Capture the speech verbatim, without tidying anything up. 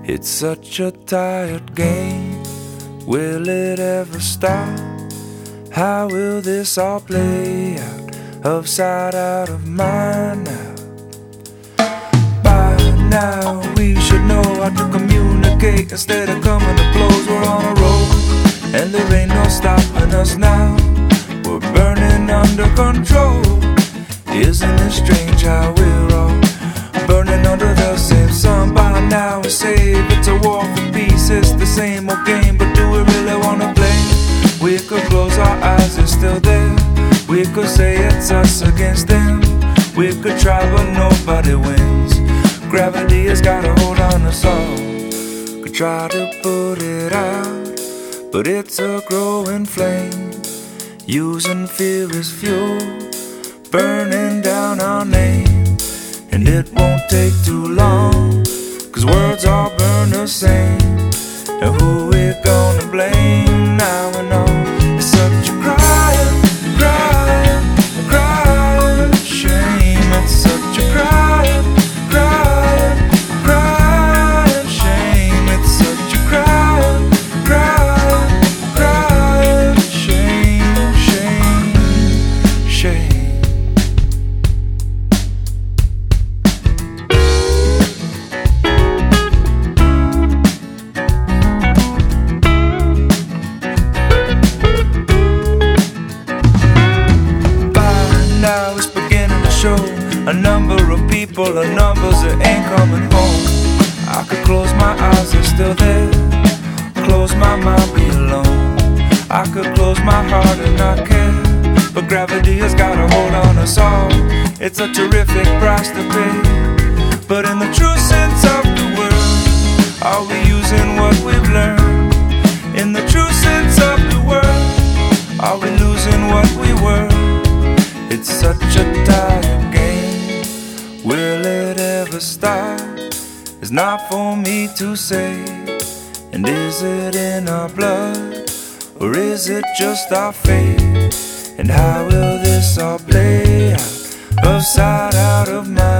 It's such a tired game. Will it ever stop? How will this all play out? Of sight, out of mind now. By now we should know how to communicate instead of coming to blows. We're on a roll and there ain't no stopping us now. We're burning under control. Isn't it strange how we're all burning under the same sun? By now we say it's a war for peace. It's the same old game, but do we really wanna play? We could close our eyes, it's still there. We could say it's us against them. We could try but nobody wins. Gravity has got a hold on us all. Could try to put it out, but it's a growing flame. Using fear as fuel, burning down our name. And it won't take too long, cause words all burn the same. And who we gonna blame now and on? It's such a crying, crying, crying shame. It's such a crying, crying, crying shame. It's such a crying, crying, crying shame, shame, shame. Now it's beginning to show. A number of people, a numbers that ain't coming home. I could close my eyes, they're still there. Close my mind, be alone. I could close my heart and not care. But gravity has got a hold on us all. It's a terrific price to pay. But in the true sense of the word, are we using what we've learned? In the true sense of the word, are we losing what we were? It's such a tired game. Will it ever stop? It's not for me to say. And is it in our blood? Or is it just our fate? And how will this all play out? Of sight, out of mind.